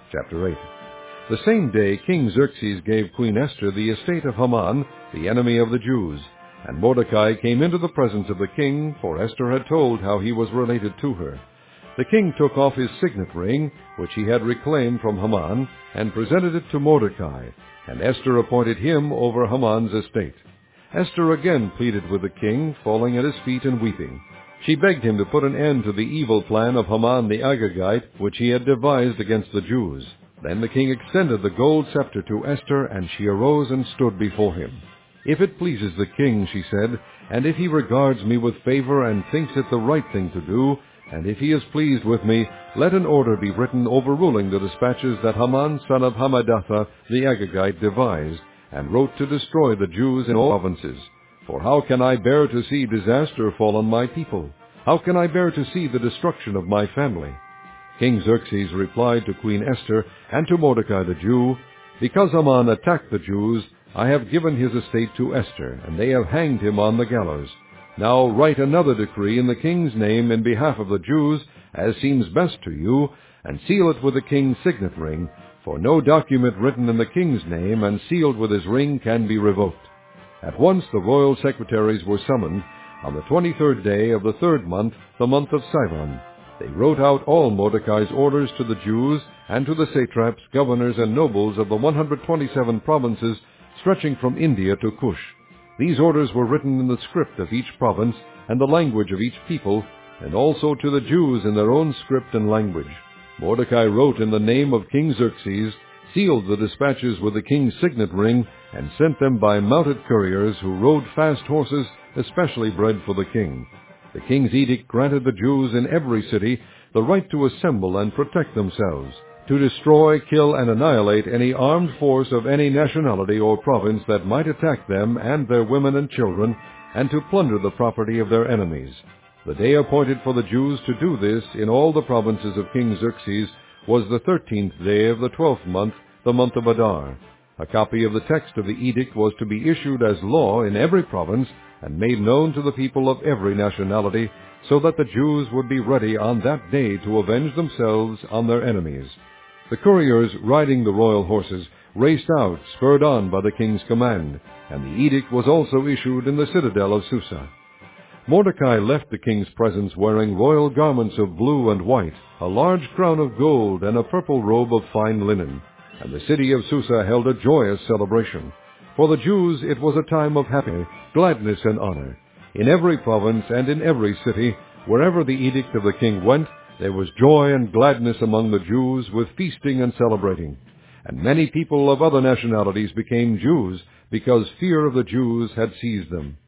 Chapter 8. The same day King Xerxes gave Queen Esther the estate of Haman, the enemy of the Jews. And Mordecai came into the presence of the king, for Esther had told how he was related to her. The king took off his signet ring, which he had reclaimed from Haman, and presented it to Mordecai, and Esther appointed him over Haman's estate. Esther again pleaded with the king, falling at his feet and weeping. She begged him to put an end to the evil plan of Haman the Agagite, which he had devised against the Jews. Then the king extended the gold scepter to Esther, and she arose and stood before him. "If it pleases the king," she said, "and if he regards me with favor and thinks it the right thing to do, and if he is pleased with me, let an order be written overruling the dispatches that Haman son of Hammedatha the Agagite devised, and wrote to destroy the Jews in all provinces. For how can I bear to see disaster fall on my people? How can I bear to see the destruction of my family?" King Xerxes replied to Queen Esther and to Mordecai the Jew, "Because Haman attacked the Jews, I have given his estate to Esther, and they have hanged him on the gallows. Now write another decree in the king's name in behalf of the Jews, as seems best to you, and seal it with the king's signet ring, for no document written in the king's name and sealed with his ring can be revoked." At once the royal secretaries were summoned, on the 23rd day of the 3rd month, the month of Sivan. They wrote out all Mordecai's orders to the Jews, and to the satraps, governors, and nobles of the 127 provinces stretching from India to Cush. These orders were written in the script of each province and the language of each people, and also to the Jews in their own script and language. Mordecai wrote in the name of King Xerxes, sealed the dispatches with the king's signet ring, and sent them by mounted couriers who rode fast horses, especially bred for the king. The king's edict granted the Jews in every city the right to assemble and protect themselves, to destroy, kill, and annihilate any armed force of any nationality or province that might attack them and their women and children, and to plunder the property of their enemies. The day appointed for the Jews to do this in all the provinces of King Xerxes was the 13th day of the 12th month, the month of Adar. A copy of the text of the edict was to be issued as law in every province and made known to the people of every nationality, so that the Jews would be ready on that day to avenge themselves on their enemies. The couriers riding the royal horses raced out, spurred on by the king's command, and the edict was also issued in the citadel of Susa. Mordecai left the king's presence wearing royal garments of blue and white, a large crown of gold, and a purple robe of fine linen. And the city of Susa held a joyous celebration. For the Jews it was a time of happy gladness and honor. In every province and in every city, wherever the edict of the king went, there was joy and gladness among the Jews, with feasting and celebrating. And many people of other nationalities became Jews, because fear of the Jews had seized them.